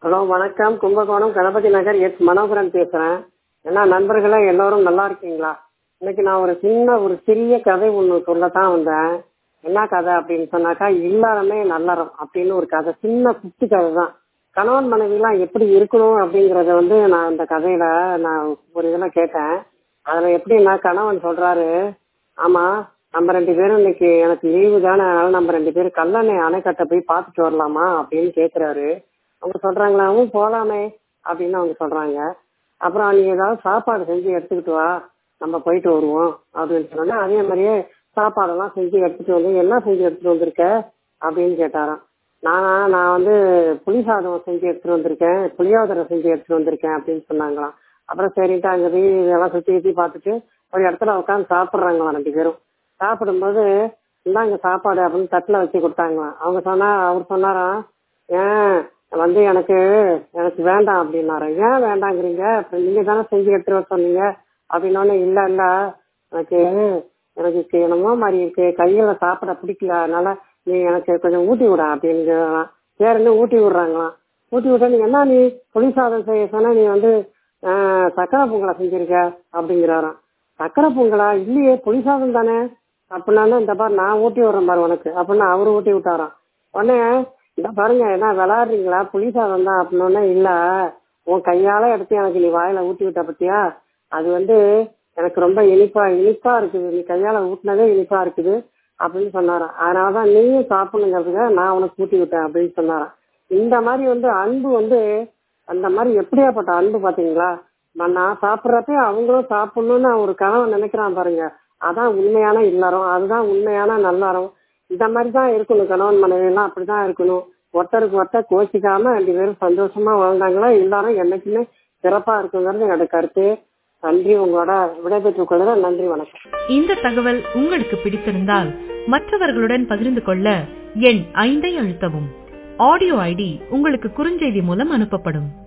Hello வணக்கம். Kumbakonam Ganapathi Nagar S Manoharan பேசுறேன். என்ன நண்பர்களே, எல்லாரும் நல்லா இருக்கீங்களா? இன்னைக்கு நான் ஒரு சிறிய கதை ஒண்ணு சொல்லத்தான் வந்தேன். என்ன கதை அப்படின்னு சொன்னாக்கா, இல்லாரமே நல்லறம் அப்படின்னு ஒரு கதை. சின்ன குட்டி கதை தான். கணவன் மனைவி எல்லாம் எப்படி இருக்கணும் அப்படிங்கறத நான் இந்த கதையில நான் ஒரு இதுல கேட்டேன். அதுல எப்படின்னா, கணவன் சொல்றாரு, ஆமா நம்ம 2 பேரும் இன்னைக்கு எனக்கு லீவு தானே, அதனால நம்ம 2 பேரும் கல்லணை அணைக்கட்டை போய் பார்த்துட்டு வரலாமா அப்படின்னு கேக்குறாரு. அவங்க சொல்றாங்களாவும் போலாமே அப்படின்னு அவங்க சொல்றாங்க. அப்புறம் நீ ஏதாவது சாப்பாடு செஞ்சு எடுத்துக்கிட்டு வா, நம்ம போயிட்டு வருவோம் அப்படின்னு சொன்னா, அதே மாதிரியே சாப்பாடெல்லாம் செஞ்சு எடுத்துட்டு வந்து, என்ன செஞ்சு எடுத்துட்டு வந்திருக்க அப்படின்னு கேட்டாராம். நான் புளி சாதம் செஞ்சு எடுத்துட்டு வந்திருக்கேன், புளியோதரை செஞ்சு எடுத்துட்டு வந்திருக்கேன் அப்படின்னு சொன்னாங்களாம். அப்புறம் சரின்ட்டு அங்க போய் இதெல்லாம் சுத்தி பார்த்துட்டு ஒரு இடத்துல உட்காந்து சாப்பிட்றாங்களாம் 2 பேரும். சாப்பிடும்போது இந்தாங்க சாப்பாடு அப்படின்னு தட்டுல வச்சு கொடுத்தாங்களாம். அவர் சொன்னாராம், ஏன் எனக்கு எனக்கு வேண்டாம் அப்படின்னாரு. ஏன் வேண்டாங்கிறீங்க, அப்புறம் நீங்க தானே செஞ்சு எடுத்துட்டு வர சொன்னீங்க அப்படின்னோடனே, இல்ல எனக்கு எனக்கு என்னமோ மாதிரி இருக்கு, கையில சாப்பிட பிடிக்கல, அதனால நீ எனக்கு கொஞ்சம் ஊட்டி விட அப்படின்னு. சரின்னு ஊட்டி விடுறாங்களாம். ஊட்டி விட்டா, நீ என்ன நீ புளி சாதம் செய்ய சொன்னா, நீ சக்கரை பொங்கலை செஞ்சிருக்க அப்படிங்கிறாராம். சக்கரை பொங்கலா? இல்லையே, புளி சாதம் தானே அப்படின்னா, இந்த பாரு நான் ஊட்டி விடுறேன் பாரு உனக்கு அப்படின்னா அவரு ஊட்டி விட்டாராம். உடனே, இந்த பாருங்க என்ன விளையாடுறீங்களா, புளி சாதம் தான் அப்படின்னோடனே, இல்ல உன் கையால எடுத்து எனக்கு நீ வாயில ஊட்டி விட்ட பத்தியா, அது எனக்கு ரொம்ப இனிப்பா இருக்குது, நீ கையால ஊட்டினதே இனிப்பா இருக்குது அப்படின்னு சொன்னாராம். அதனாலதான் நீயும் சாப்பிடணுங்கிறதுக்காக நான் உனக்கு ஊட்டி விட்டேன் அப்படின்னு சொன்னாராம். இந்த மாதிரி அன்பு அந்த மாதிரி எப்படியாப்பட்ட அன்பு பாத்தீங்களா? நான் சாப்பிட்றப்ப அவங்களும் சாப்பிடணும்னு ஒரு கணவன் நினைக்கிறான் பாருங்க, அதான் உண்மையான இல்லறம், அதுதான் உண்மையான நல்லறம். இந்த மாதிரி தான் இருக்கணும். கணவன் மனைவி எல்லாம் அப்படிதான் இருக்கணும். ஒருத்தருக்கு ஒருத்தர் கோச்சிக்காம 2 பேரும் சந்தோஷமா வாழ்ந்தாங்களா எல்லாரும் என்னைக்குமே சிறப்பா இருக்குங்கிறது என்னோட கருத்து. நன்றி. உங்களோட விடைபெற்றுக் கொள்கிறேன். நன்றி, வணக்கம். இந்த தகவல் உங்களுக்கு பிடித்திருந்தால் மற்றவர்களுடன் பகிர்ந்து கொள்ள எண் 5 அழுத்தவும். ஆடியோ ஐடி உங்களுக்கு குறுஞ்செய்தி மூலம் அனுப்பப்படும்.